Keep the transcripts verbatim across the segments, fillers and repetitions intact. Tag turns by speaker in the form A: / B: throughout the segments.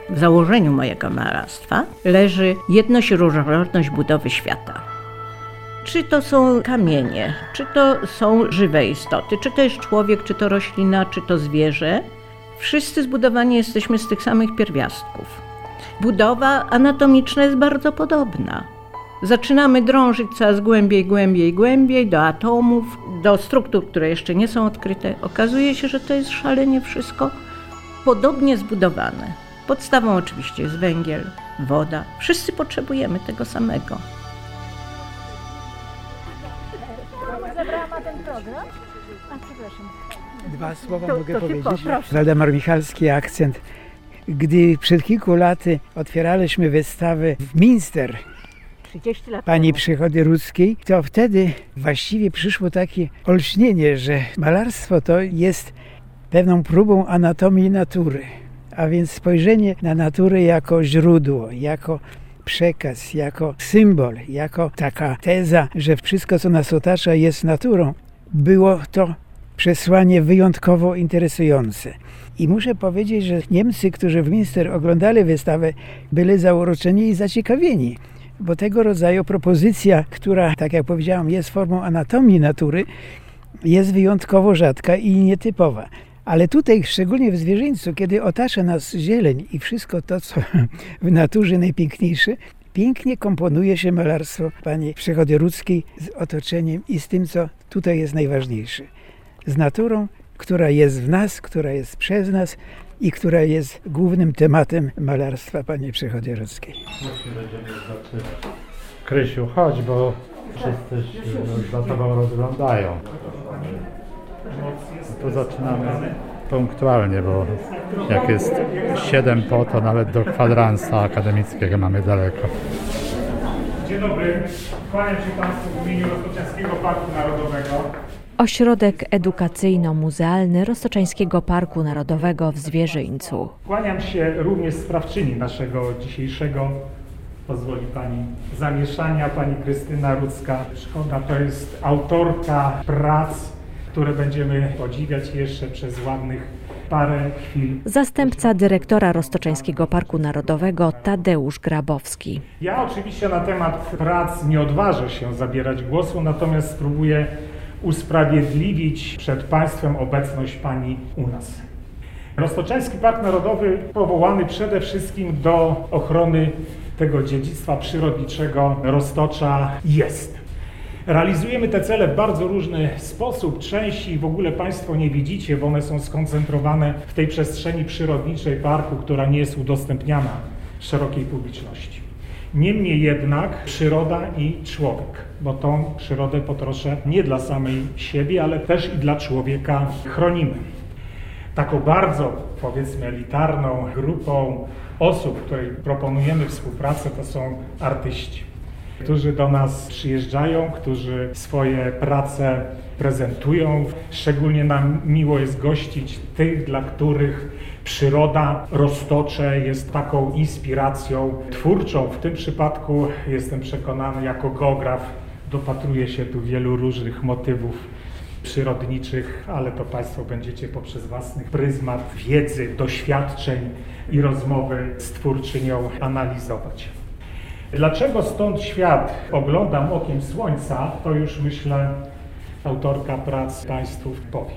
A: w założeniu mojego malarstwa leży jedność i różnorodność budowy świata. Czy to są kamienie, czy to są żywe istoty, czy to jest człowiek, czy to roślina, czy to zwierzę. Wszyscy zbudowani jesteśmy z tych samych pierwiastków. Budowa anatomiczna jest bardzo podobna. Zaczynamy drążyć coraz głębiej, głębiej, głębiej do atomów, do struktur, które jeszcze nie są odkryte. Okazuje się, że to jest szalenie wszystko podobnie zbudowane. Podstawą oczywiście jest węgiel, woda. Wszyscy potrzebujemy tego samego.
B: Zabrałam ten program? A, przepraszam.
C: Dwa słowa
B: to,
C: mogę
B: to
C: powiedzieć.
B: Proszę.
C: Waldemar Michalski, akcent. Gdy przed kilku laty otwieraliśmy wystawę w Minster
B: trzydzieści lat
C: pani
B: temu.
C: Przychody Rudzkiej, to wtedy właściwie przyszło takie olśnienie, że malarstwo to jest pewną próbą anatomii natury, a więc spojrzenie na naturę jako źródło, jako przekaz, jako symbol, jako taka teza, że wszystko, co nas otacza, jest naturą. Było to przesłanie wyjątkowo interesujące. I muszę powiedzieć, że Niemcy, którzy w Minster oglądali wystawę, byli zauroczeni i zaciekawieni, bo tego rodzaju propozycja, która, tak jak powiedziałam, jest formą anatomii natury, jest wyjątkowo rzadka i nietypowa. Ale tutaj, szczególnie w zwierzyńcu, kiedy otacza nas zieleń i wszystko to, co w naturze najpiękniejsze, pięknie komponuje się malarstwo pani Przychody Rudzkiej z otoczeniem i z tym, co tutaj jest najważniejsze. Z naturą, która jest w nas, która jest przez nas i która jest głównym tematem malarstwa pani Przychody Rudzkiej.
D: Właśnie będziemy zaczynać. Krysiu, chodź, bo wszyscy już za tobą rozglądają. To zaczynamy punktualnie, bo jak jest siedem po, to nawet do kwadransa akademickiego mamy daleko.
E: Dzień dobry, kłaniam się Państwu w imieniu Roztoczańskiego Parku Narodowego.
F: Ośrodek edukacyjno-muzealny Roztoczańskiego Parku Narodowego w Zwierzyńcu.
E: Kłaniam się również sprawczyni naszego dzisiejszego, pozwoli Pani, zamieszania, Pani Krystyna Rudzka. Szkoda, to jest autorka prac, które będziemy podziwiać jeszcze przez ładnych parę chwil.
F: Zastępca dyrektora Roztoczańskiego Parku Narodowego Tadeusz Grabowski.
E: Ja oczywiście na temat prac nie odważę się zabierać głosu, natomiast spróbuję usprawiedliwić przed Państwem obecność Pani u nas. Roztoczański Park Narodowy powołany przede wszystkim do ochrony tego dziedzictwa przyrodniczego Roztocza jest. Realizujemy te cele w bardzo różny sposób. Części w ogóle Państwo nie widzicie, bo one są skoncentrowane w tej przestrzeni przyrodniczej parku, która nie jest udostępniana szerokiej publiczności. Niemniej jednak przyroda i człowiek, bo tą przyrodę po trosze nie dla samej siebie, ale też i dla człowieka chronimy. Taką bardzo, powiedzmy, elitarną grupą osób, której proponujemy współpracę, to są artyści, którzy do nas przyjeżdżają, którzy swoje prace prezentują. Szczególnie nam miło jest gościć tych, dla których przyroda, Roztocze jest taką inspiracją twórczą. W tym przypadku jestem przekonany, jako geograf dopatruję się tu wielu różnych motywów przyrodniczych, ale to Państwo będziecie poprzez własny pryzmat wiedzy, doświadczeń i rozmowy z twórczynią analizować. Dlaczego stąd świat oglądam okiem słońca, to już myślę autorka prac Państwu powie.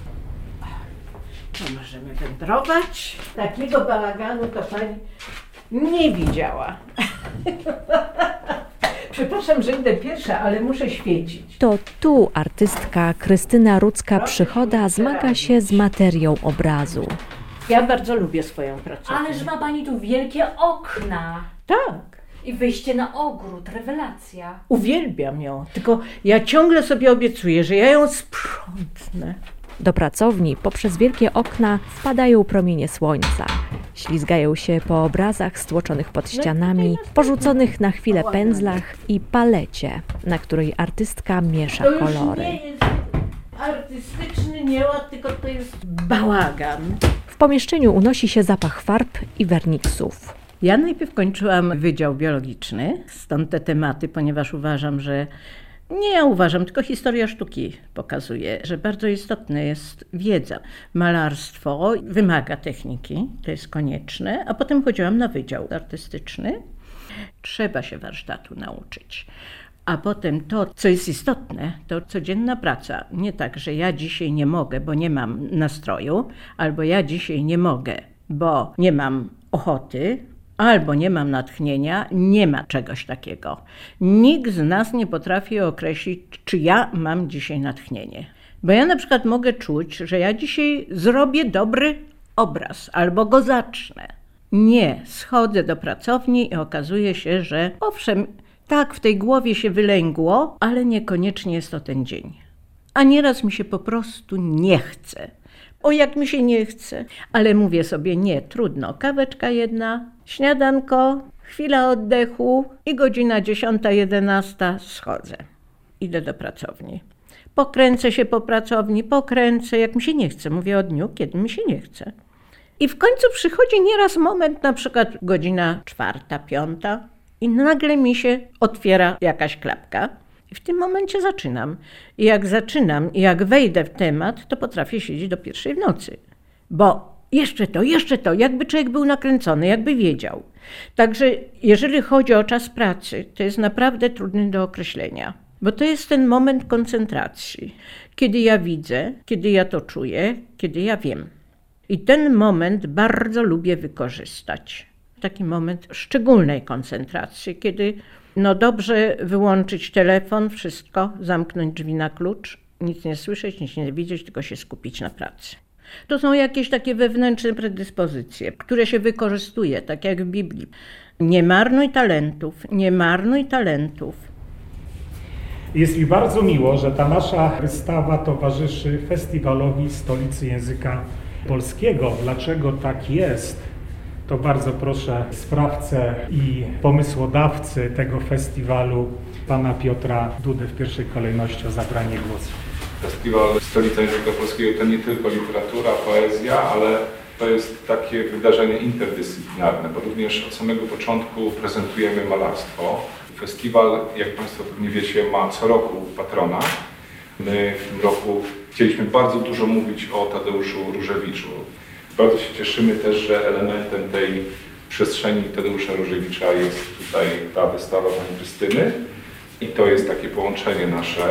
A: No możemy wędrować. Takiego bałaganu to Pani nie widziała. Przepraszam, że idę pierwsza, ale muszę świecić.
F: To tu artystka Krystyna Rudzka-Przychoda zmaga się z materią obrazu.
A: Ja bardzo lubię swoją pracę.
B: Ależ ma Pani tu wielkie okna.
A: Tak.
B: I wyjście na ogród, rewelacja.
A: Uwielbiam ją, tylko ja ciągle sobie obiecuję, że ja ją sprzątnę.
F: Do pracowni poprzez wielkie okna wpadają promienie słońca. Ślizgają się po obrazach stłoczonych pod ścianami, porzuconych na chwilę pędzlach i palecie, na której artystka miesza
A: To już
F: kolory.
A: nie jest artystyczny nieład, tylko to jest bałagan.
F: W pomieszczeniu unosi się zapach farb i werniksów.
A: Ja najpierw kończyłam Wydział Biologiczny, stąd te tematy, ponieważ uważam, że Nie ja uważam, tylko historia sztuki pokazuje, że bardzo istotna jest wiedza. Malarstwo wymaga techniki, to jest konieczne, a potem chodziłam na wydział artystyczny. Trzeba się warsztatu nauczyć. A potem to, co jest istotne, to codzienna praca. Nie tak, że ja dzisiaj nie mogę, bo nie mam nastroju, albo ja dzisiaj nie mogę, bo nie mam ochoty, albo nie mam natchnienia, nie ma czegoś takiego. Nikt z nas nie potrafi określić, czy ja mam dzisiaj natchnienie. Bo ja na przykład mogę czuć, że ja dzisiaj zrobię dobry obraz, albo go zacznę. Nie, schodzę do pracowni i okazuje się, że owszem, tak w tej głowie się wylęgło, ale niekoniecznie jest to ten dzień. A nieraz mi się po prostu nie chce. O, jak mi się nie chce. Ale mówię sobie, nie, trudno. Kaweczka jedna, śniadanko, chwila oddechu i godzina dziesiąta, jedenasta schodzę. Idę do pracowni. Pokręcę się po pracowni, pokręcę, jak mi się nie chce. Mówię o dniu, kiedy mi się nie chce. I w końcu przychodzi nieraz moment, na przykład godzina czwarta, piąta i nagle mi się otwiera jakaś klapka. I w tym momencie zaczynam. I jak zaczynam, i jak wejdę w temat, to potrafię siedzieć do pierwszej w nocy. Bo jeszcze to, jeszcze to, jakby człowiek był nakręcony, jakby wiedział. Także jeżeli chodzi o czas pracy, to jest naprawdę trudny do określenia. Bo to jest ten moment koncentracji. Kiedy ja widzę, kiedy ja to czuję, kiedy ja wiem. I ten moment bardzo lubię wykorzystać. Taki moment szczególnej koncentracji, kiedy no dobrze wyłączyć telefon, wszystko, zamknąć drzwi na klucz, nic nie słyszeć, nic nie widzieć, tylko się skupić na pracy. To są jakieś takie wewnętrzne predyspozycje, które się wykorzystuje, tak jak w Biblii. Nie marnuj talentów, nie marnuj talentów.
E: Jest mi bardzo miło, że ta nasza wystawa towarzyszy Festiwalowi Stolicy Języka Polskiego. Dlaczego tak jest? To bardzo proszę sprawcę i pomysłodawcę tego festiwalu, pana Piotra Dudę, w pierwszej kolejności o zabranie głosu.
G: Festiwal Stolica Języka Polskiego to nie tylko literatura, poezja, ale to jest takie wydarzenie interdyscyplinarne, bo również od samego początku prezentujemy malarstwo. Festiwal, jak Państwo pewnie wiecie, ma co roku patrona. My w tym roku chcieliśmy bardzo dużo mówić o Tadeuszu Różewiczu. Bardzo się cieszymy też, że elementem tej przestrzeni Tadeusza Różewicza jest tutaj ta wystawa pani Krystyny i to jest takie połączenie nasze.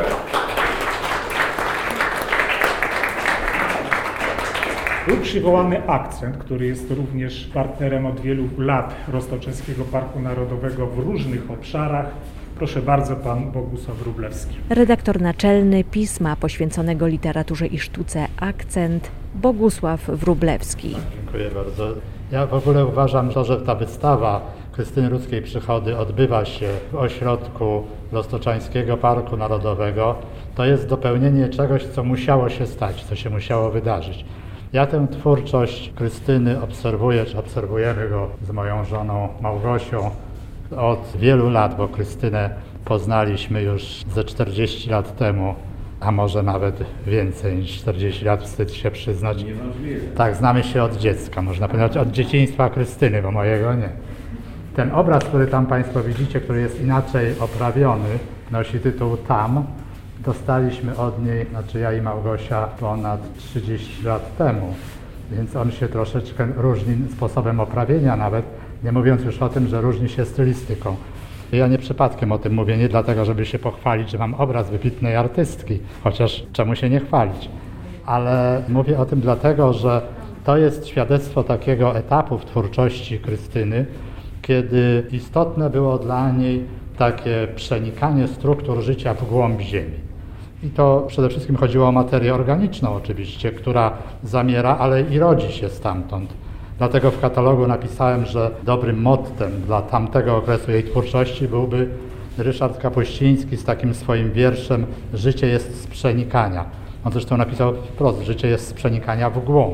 E: Był przywołany akcent, który jest również partnerem od wielu lat Roztoczewskiego Parku Narodowego w różnych obszarach. Proszę bardzo, pan Bogusław Wróblewski.
F: Redaktor naczelny pisma poświęconego literaturze i sztuce Akcent, Bogusław Wróblewski.
D: Dziękuję bardzo. Ja w ogóle uważam, to, że ta wystawa Krystyny Rudzkiej Przychody odbywa się w ośrodku Roztoczańskiego Parku Narodowego, to jest dopełnienie czegoś, co musiało się stać, co się musiało wydarzyć. Ja tę twórczość Krystyny obserwuję, czy obserwujemy go z moją żoną Małgosią od wielu lat, bo Krystynę poznaliśmy już ze czterdzieści lat temu, a może nawet więcej niż czterdzieści lat, wstyd się przyznać. Tak, znamy się od dziecka, można powiedzieć od dzieciństwa Krystyny, bo mojego nie. Ten obraz, który tam Państwo widzicie, który jest inaczej oprawiony, nosi tytuł Tam. Dostaliśmy od niej, znaczy ja i Małgosia, ponad trzydzieści lat temu, więc on się troszeczkę różni sposobem oprawienia nawet, nie mówiąc już o tym, że różni się stylistyką. Ja nie przypadkiem o tym mówię, nie dlatego, żeby się pochwalić, że mam obraz wybitnej artystki, chociaż czemu się nie chwalić, ale mówię o tym dlatego, że to jest świadectwo takiego etapu w twórczości Krystyny, kiedy istotne było dla niej takie przenikanie struktur życia w głąb ziemi. I to przede wszystkim chodziło o materię organiczną oczywiście, która zamiera, ale i rodzi się stamtąd. Dlatego w katalogu napisałem, że dobrym mottem dla tamtego okresu jej twórczości byłby Ryszard Kapuściński z takim swoim wierszem Życie jest z przenikania. On zresztą napisał wprost, życie jest z przenikania w głąb.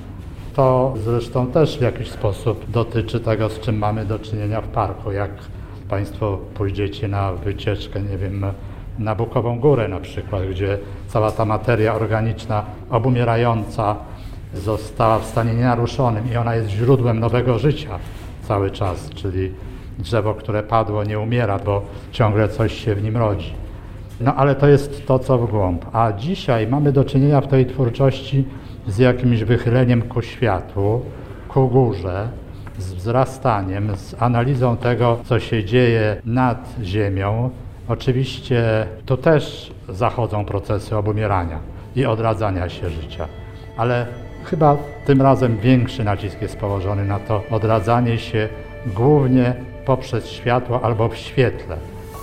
D: To zresztą też w jakiś sposób dotyczy tego, z czym mamy do czynienia w parku. Jak Państwo pójdziecie na wycieczkę, nie wiem, na Bukową Górę na przykład, gdzie cała ta materia organiczna obumierająca została w stanie nienaruszonym i ona jest źródłem nowego życia cały czas, czyli drzewo, które padło, nie umiera, bo ciągle coś się w nim rodzi. No ale to jest to, co w głąb. A dzisiaj mamy do czynienia w tej twórczości z jakimś wychyleniem ku światłu, ku górze, z wzrastaniem, z analizą tego, co się dzieje nad ziemią. Oczywiście tu też zachodzą procesy obumierania i odradzania się życia, ale chyba tym razem większy nacisk jest położony na to odradzanie się głównie poprzez światło albo w świetle.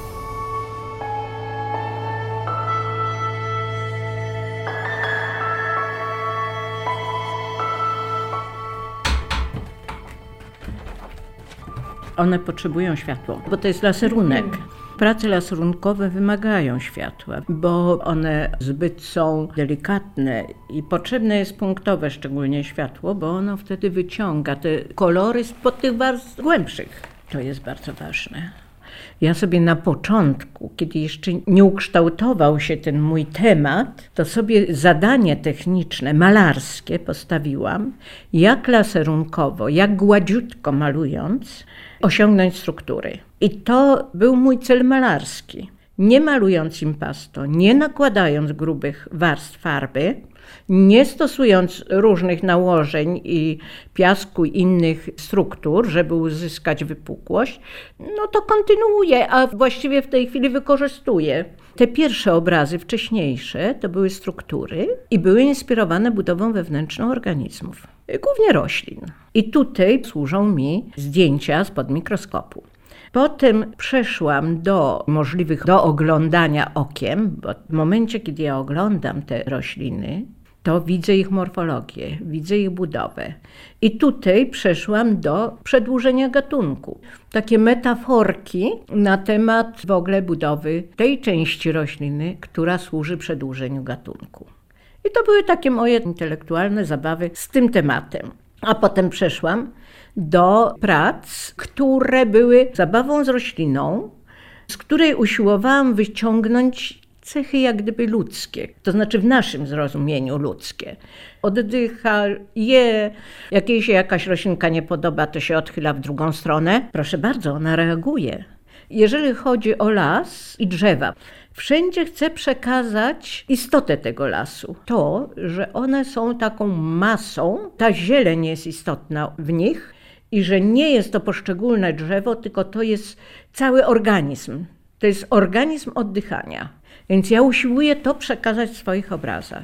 A: One potrzebują światła, bo to jest laserunek. Prace laserunkowe wymagają światła, bo one zbyt są delikatne i potrzebne jest punktowe szczególnie światło, bo ono wtedy wyciąga te kolory spod tych warstw głębszych. To jest bardzo ważne. Ja sobie na początku, kiedy jeszcze nie ukształtował się ten mój temat, to sobie zadanie techniczne, malarskie postawiłam, jak laserunkowo, jak gładziutko malując, osiągnąć struktury. I to był mój cel malarski. Nie malując impasto, nie nakładając grubych warstw farby, nie stosując różnych nałożeń i piasku i innych struktur, żeby uzyskać wypukłość, no to kontynuuję, a właściwie w tej chwili wykorzystuję. Te pierwsze obrazy wcześniejsze to były struktury i były inspirowane budową wewnętrzną organizmów, głównie roślin. I tutaj służą mi zdjęcia spod mikroskopu. Potem przeszłam do możliwych do oglądania okiem, bo w momencie, kiedy ja oglądam te rośliny, to widzę ich morfologię, widzę ich budowę. I tutaj przeszłam do przedłużenia gatunku. Takie metaforki na temat w ogóle budowy tej części rośliny, która służy przedłużeniu gatunku. I to były takie moje intelektualne zabawy z tym tematem. A potem przeszłam do prac, które były zabawą z rośliną, z której usiłowałam wyciągnąć cechy jak gdyby ludzkie, to znaczy w naszym zrozumieniu ludzkie. Oddycha, je, jak jej się jakaś roślinka nie podoba, to się odchyla w drugą stronę. Proszę bardzo, ona reaguje. Jeżeli chodzi o las i drzewa, wszędzie chcę przekazać istotę tego lasu. To, że one są taką masą, ta zieleń jest istotna w nich i że nie jest to poszczególne drzewo, tylko to jest cały organizm. To jest organizm oddychania. Więc ja usiłuję to przekazać w swoich obrazach.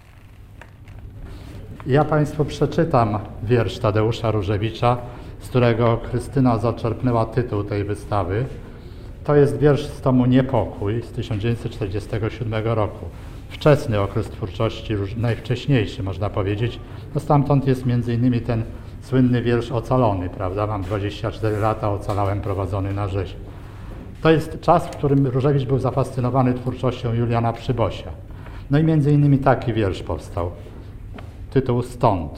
D: Ja Państwu przeczytam wiersz Tadeusza Różewicza, z którego Krystyna zaczerpnęła tytuł tej wystawy. To jest wiersz z tomu Niepokój z tysiąc dziewięćset czterdziestego siódmego roku. Wczesny okres twórczości, najwcześniejszy można powiedzieć. No stamtąd jest między innymi ten słynny wiersz Ocalony, prawda? Mam dwadzieścia cztery lata, ocalałem prowadzony na rzeź. To jest czas, w którym Różewicz był zafascynowany twórczością Juliana Przybosia. No i między innymi taki wiersz powstał. Tytuł Stąd.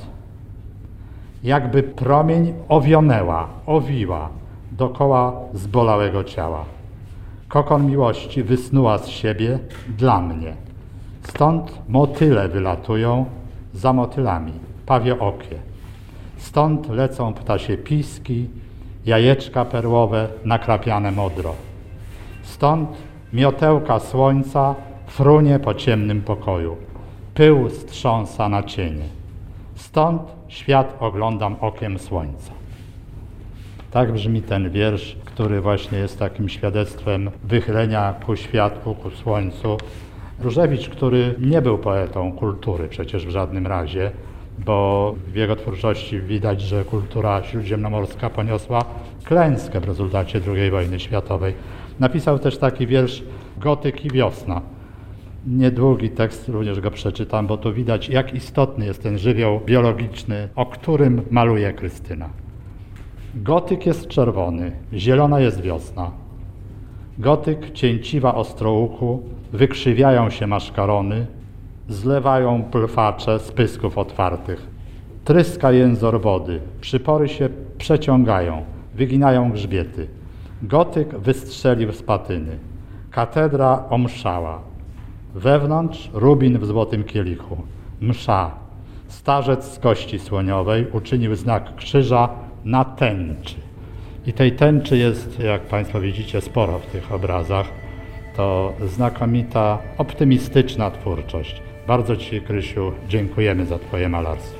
D: Jakby promień owionęła, owiła dokoła zbolałego ciała. Kokon miłości wysnuła z siebie dla mnie. Stąd motyle wylatują za motylami, pawie okie. Stąd lecą ptasie piski, jajeczka perłowe nakrapiane modro. Stąd miotełka słońca frunie po ciemnym pokoju. Pył strząsa na cienie. Stąd świat oglądam okiem słońca. Tak brzmi ten wiersz, który właśnie jest takim świadectwem wychylenia ku światłu, ku słońcu. Różewicz, który nie był poetą kultury przecież w żadnym razie, bo w jego twórczości widać, że kultura śródziemnomorska poniosła klęskę w rezultacie drugiej wojny światowej. Napisał też taki wiersz Gotyk i wiosna. Niedługi tekst, również go przeczytam, bo tu widać, jak istotny jest ten żywioł biologiczny, o którym maluje Krystyna. Gotyk jest czerwony, zielona jest wiosna. Gotyk cięciwa ostrouchu, wykrzywiają się maszkarony, zlewają plwacze z pysków otwartych. Tryska jęzor wody, przypory się przeciągają, wyginają grzbiety. Gotyk wystrzelił z patyny, katedra omszała. Wewnątrz rubin w złotym kielichu, msza. Starzec z kości słoniowej uczynił znak krzyża na tęczy. I tej tęczy jest, jak Państwo widzicie, sporo w tych obrazach. To znakomita, optymistyczna twórczość. Bardzo Ci, Krysiu, dziękujemy za Twoje malarstwo.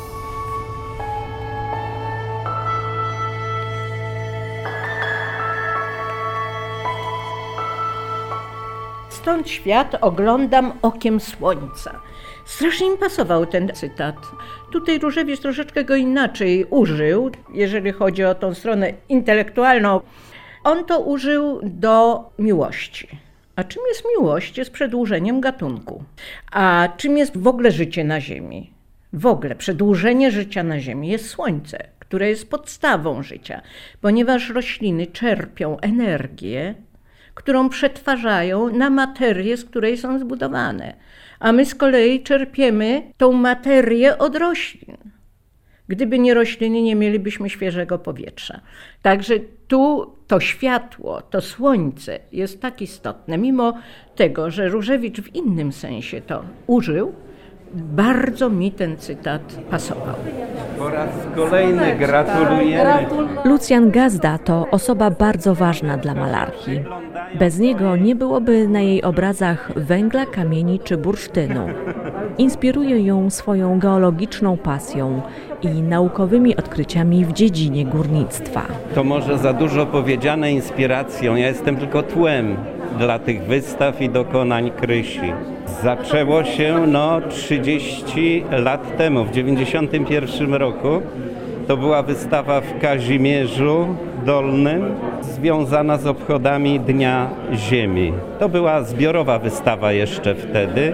A: Stąd świat oglądam okiem słońca. Strasznie mi pasował ten cytat. Tutaj Różewicz troszeczkę go inaczej użył, jeżeli chodzi o tą stronę intelektualną. On to użył do miłości. A czym jest miłość? Jest przedłużeniem gatunku. A czym jest w ogóle życie na Ziemi? W ogóle przedłużenie życia na Ziemi jest słońce, które jest podstawą życia, ponieważ rośliny czerpią energię, którą przetwarzają na materię, z której są zbudowane. A my z kolei czerpiemy tą materię od roślin. Gdyby nie rośliny, nie mielibyśmy świeżego powietrza. Także tu to światło, to słońce jest tak istotne, mimo tego, że Różewicz w innym sensie to użył, bardzo mi ten cytat pasował.
H: Po raz kolejny gratulujemy.
F: Lucjan Gazda to osoba bardzo ważna dla malarki. Bez niego nie byłoby na jej obrazach węgla, kamieni czy bursztynu. Inspiruje ją swoją geologiczną pasją i naukowymi odkryciami w dziedzinie górnictwa.
H: To może za dużo powiedziane inspiracją, ja jestem tylko tłem dla tych wystaw i dokonań Krysi. Zaczęło się no trzydzieści lat temu, w dziewięćdziesiątym pierwszym roku. To była wystawa w Kazimierzu Dolnym związana z obchodami Dnia Ziemi. To była zbiorowa wystawa jeszcze wtedy.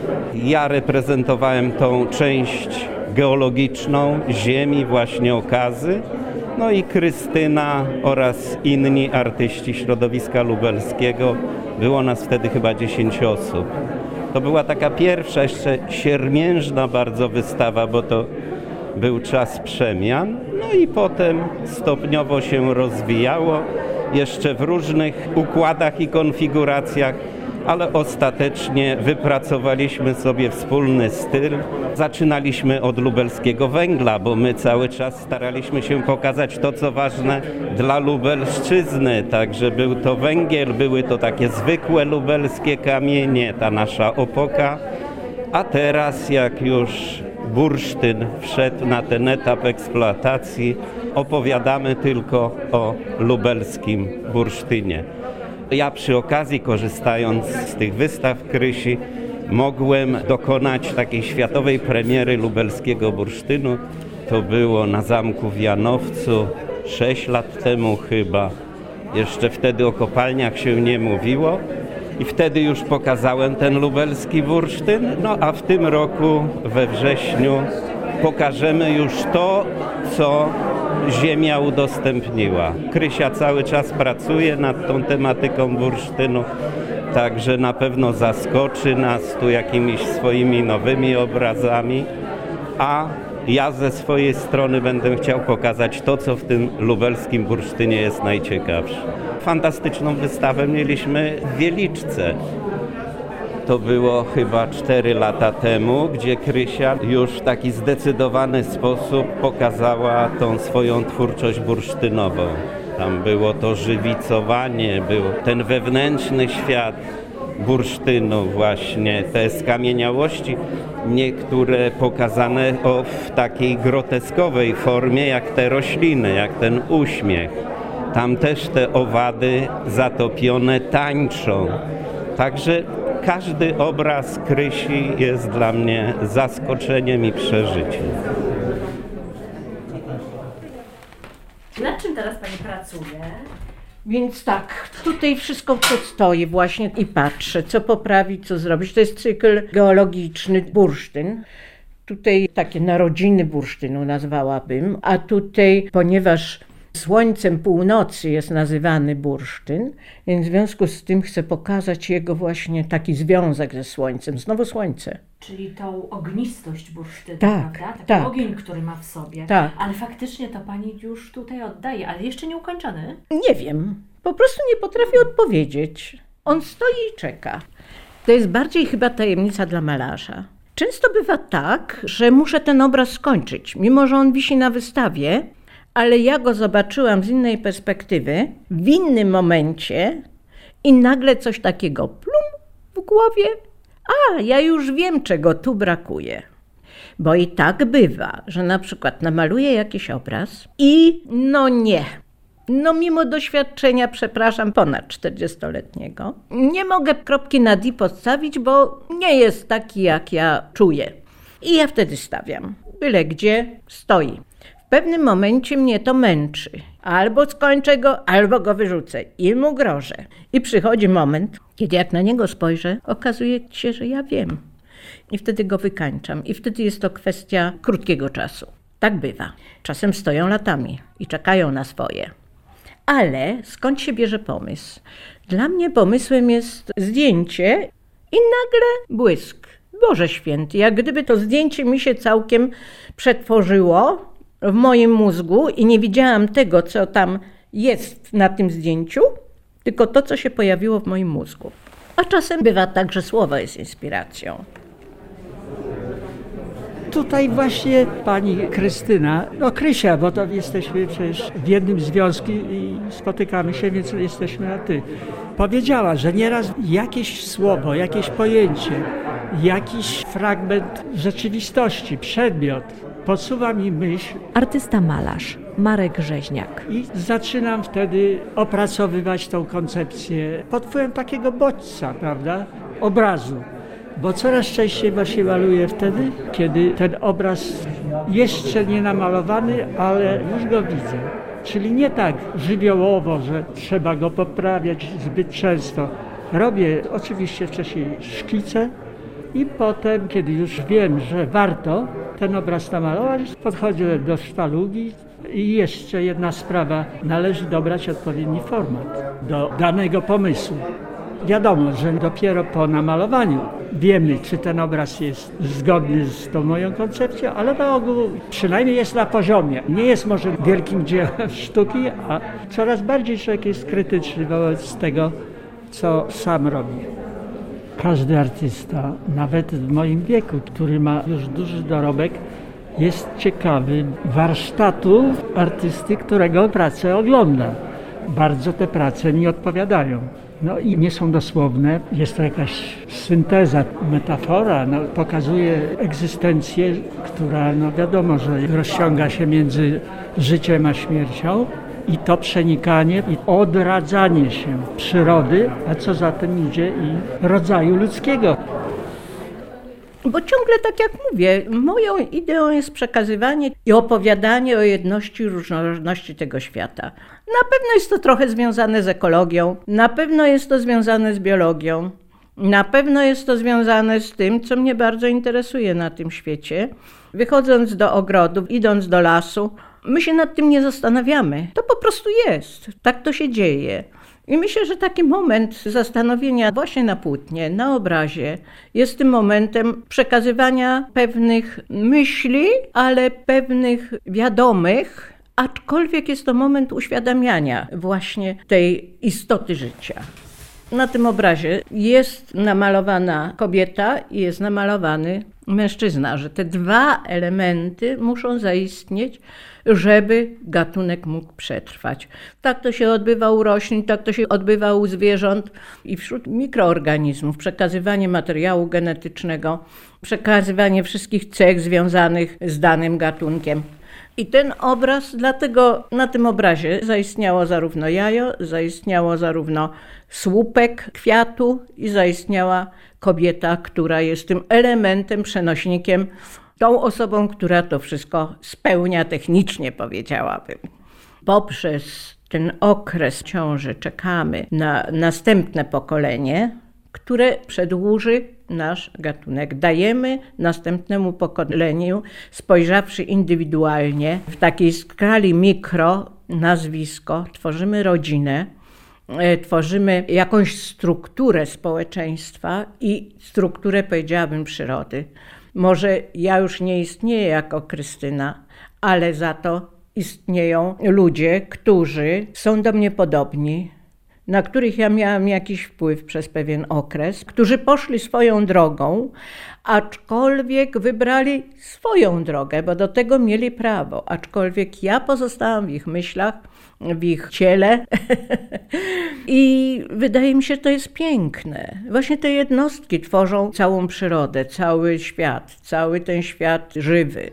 H: Ja reprezentowałem tą część geologiczną Ziemi, właśnie okazy. No i Krystyna oraz inni artyści środowiska lubelskiego. Było nas wtedy chyba dziesięć osób. To była taka pierwsza, jeszcze siermiężna bardzo wystawa, bo to był czas przemian. No i potem stopniowo się rozwijało, jeszcze w różnych układach i konfiguracjach, ale ostatecznie wypracowaliśmy sobie wspólny styl. Zaczynaliśmy od lubelskiego węgla, bo my cały czas staraliśmy się pokazać to, co ważne dla Lubelszczyzny. Także był to węgiel, były to takie zwykłe lubelskie kamienie, ta nasza opoka. A teraz, jak już bursztyn wszedł na ten etap eksploatacji, opowiadamy tylko o lubelskim bursztynie. Ja przy okazji, korzystając z tych wystaw Krysi, mogłem dokonać takiej światowej premiery lubelskiego bursztynu. To było na zamku w Janowcu sześć lat temu chyba. Jeszcze wtedy o kopalniach się nie mówiło. I wtedy już pokazałem ten lubelski bursztyn. No a w tym roku we wrześniu pokażemy już to, co Ziemia udostępniła. Krysia cały czas pracuje nad tą tematyką bursztynu, także na pewno zaskoczy nas tu jakimiś swoimi nowymi obrazami, a ja ze swojej strony będę chciał pokazać to, co w tym lubelskim bursztynie jest najciekawsze. Fantastyczną wystawę mieliśmy w Wieliczce. To było chyba cztery lata temu, gdzie Krysia już w taki zdecydowany sposób pokazała tą swoją twórczość bursztynową. Tam było to żywicowanie, był ten wewnętrzny świat bursztynu właśnie, te skamieniałości, niektóre pokazane o, w takiej groteskowej formie, jak te rośliny, jak ten uśmiech. Tam też te owady zatopione tańczą. Także każdy obraz Krysi jest dla mnie zaskoczeniem i przeżyciem.
B: Nad czym teraz Pani pracuje?
A: Więc tak, tutaj wszystko co stoi właśnie i patrzę, co poprawić, co zrobić. To jest cykl geologiczny bursztyn. Tutaj takie narodziny bursztynu nazwałabym, a tutaj, ponieważ słońcem północy jest nazywany bursztyn, więc w związku z tym chcę pokazać jego właśnie taki związek ze słońcem. Znowu słońce.
B: Czyli tą ognistość bursztynu,
A: Tak,
B: prawda? Taki
A: tak.
B: ogień, który ma w sobie.
A: Tak.
B: Ale faktycznie to Pani już tutaj oddaje, ale jeszcze nie ukończony.
A: Nie wiem, po prostu nie potrafię odpowiedzieć. On stoi i czeka. To jest bardziej chyba tajemnica dla malarza. Często bywa tak, że muszę ten obraz skończyć, mimo że on wisi na wystawie, ale ja go zobaczyłam z innej perspektywy, w innym momencie i nagle coś takiego plum w głowie. A, ja już wiem, czego tu brakuje. Bo i tak bywa, że na przykład namaluję jakiś obraz i no nie, no mimo doświadczenia, przepraszam, ponad czterdziestoletniego, nie mogę kropki nad i postawić, bo nie jest taki, jak ja czuję. I ja wtedy stawiam. Byle gdzie stoi. W pewnym momencie mnie to męczy. Albo skończę go, albo go wyrzucę i mu grożę. I przychodzi moment, kiedy jak na niego spojrzę, okazuje się, że ja wiem. I wtedy go wykańczam. I wtedy jest to kwestia krótkiego czasu. Tak bywa. Czasem stoją latami i czekają na swoje. Ale skąd się bierze pomysł? Dla mnie pomysłem jest zdjęcie i nagle błysk. Boże święty, jak gdyby to zdjęcie mi się całkiem przetworzyło w moim mózgu i nie widziałam tego, co tam jest na tym zdjęciu, tylko to, co się pojawiło w moim mózgu. A czasem bywa tak, że słowo jest inspiracją.
I: Tutaj właśnie pani Krystyna, no Krysia, bo to jesteśmy przecież w jednym związku i spotykamy się, więc jesteśmy na ty. Powiedziała, że nieraz jakieś słowo, jakieś pojęcie, jakiś fragment rzeczywistości, przedmiot podsuwa mi myśl.
F: Artysta malarz Marek Rzeźniak.
I: I zaczynam wtedy opracowywać tą koncepcję pod wpływem takiego bodźca, prawda, obrazu. Bo coraz częściej właśnie maluję wtedy, kiedy ten obraz jeszcze nie namalowany, ale już go widzę. Czyli nie tak żywiołowo, że trzeba go poprawiać zbyt często. Robię oczywiście wcześniej szkice i potem, kiedy już wiem, że warto ten obraz namalować, podchodzę do sztalugi i jeszcze jedna sprawa, należy dobrać odpowiedni format do danego pomysłu. Wiadomo, że dopiero po namalowaniu wiemy, czy ten obraz jest zgodny z tą moją koncepcją, ale na ogół przynajmniej jest na poziomie. Nie jest może wielkim dziełem sztuki, a coraz bardziej człowiek jest krytyczny wobec tego, co sam robi. Każdy artysta, nawet w moim wieku, który ma już duży dorobek, jest ciekawy warsztatu artysty, którego pracę ogląda. Bardzo te prace mi odpowiadają. No i nie są dosłowne, jest to jakaś synteza, metafora, no, pokazuje egzystencję, która no wiadomo, że rozciąga się między życiem a śmiercią i to przenikanie i odradzanie się przyrody, a co za tym idzie i rodzaju ludzkiego.
A: Bo ciągle, tak jak mówię, moją ideą jest przekazywanie i opowiadanie o jedności i różnorodności tego świata. Na pewno jest to trochę związane z ekologią, na pewno jest to związane z biologią, na pewno jest to związane z tym, co mnie bardzo interesuje na tym świecie. Wychodząc do ogrodu, idąc do lasu, my się nad tym nie zastanawiamy. To po prostu jest, tak to się dzieje. I myślę, że taki moment zastanowienia właśnie na płótnie, na obrazie jest tym momentem przekazywania pewnych myśli, ale pewnych wiadomych, aczkolwiek jest to moment uświadamiania właśnie tej istoty życia. Na tym obrazie jest namalowana kobieta i jest namalowany mężczyzna, że te dwa elementy muszą zaistnieć, żeby gatunek mógł przetrwać. Tak to się odbywa u roślin, tak to się odbywa u zwierząt i wśród mikroorganizmów. Przekazywanie materiału genetycznego, przekazywanie wszystkich cech związanych z danym gatunkiem. I ten obraz, dlatego na tym obrazie zaistniało zarówno jajo, zaistniało zarówno słupek kwiatu i zaistniała kobieta, która jest tym elementem, przenośnikiem, tą osobą, która to wszystko spełnia technicznie, powiedziałabym. Poprzez ten okres ciąży czekamy na następne pokolenie, które przedłuży nasz gatunek. Dajemy następnemu pokoleniu, spojrzawszy indywidualnie, w takiej skali mikro, nazwisko, tworzymy rodzinę, tworzymy jakąś strukturę społeczeństwa i strukturę, powiedziałabym, przyrody. Może ja już nie istnieję jako Krystyna, ale za to istnieją ludzie, którzy są do mnie podobni, na których ja miałam jakiś wpływ przez pewien okres, którzy poszli swoją drogą, aczkolwiek wybrali swoją drogę, bo do tego mieli prawo, aczkolwiek ja pozostałam w ich myślach, w ich ciele i wydaje mi się, że to jest piękne. Właśnie te jednostki tworzą całą przyrodę, cały świat, cały ten świat żywy.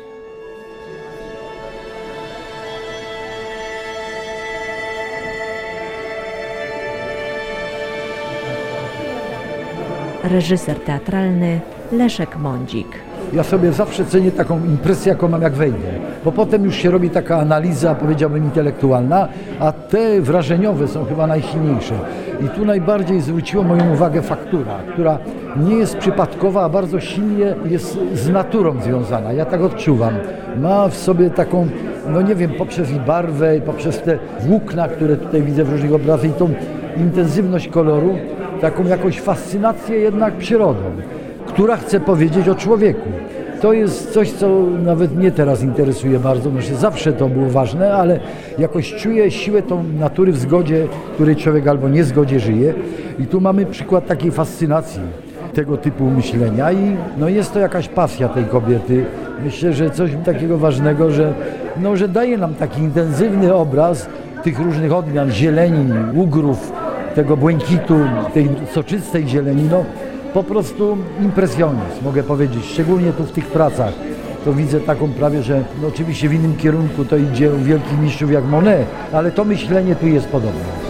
F: Reżyser teatralny Leszek Mądzik.
J: Ja sobie zawsze cenię taką impresję, jaką mam jak wejdę, bo potem już się robi taka analiza, powiedziałbym, intelektualna, a te wrażeniowe są chyba najsilniejsze. I tu najbardziej zwróciło moją uwagę faktura, która nie jest przypadkowa, a bardzo silnie jest z naturą związana. Ja tak odczuwam. Ma w sobie taką, no nie wiem, poprzez i barwę, i poprzez te włókna, które tutaj widzę w różnych obrazach i tą intensywność koloru, taką jakąś fascynację jednak przyrodą, która chce powiedzieć o człowieku. To jest coś, co nawet mnie teraz interesuje bardzo, znaczy zawsze to było ważne, ale jakoś czuję siłę tą natury w zgodzie, której człowiek albo nie w zgodzie żyje. I tu mamy przykład takiej fascynacji tego typu myślenia i no jest to jakaś pasja tej kobiety. Myślę, że coś takiego ważnego, że, no, że daje nam taki intensywny obraz tych różnych odmian zieleni, ugrów, tego błękitu, tej soczystej zieleni. No, po prostu impresjonizm, mogę powiedzieć, szczególnie tu w tych pracach. To widzę taką prawie, że no oczywiście w innym kierunku to idzie u wielkich mistrzów jak Monet, ale to myślenie tu jest podobne.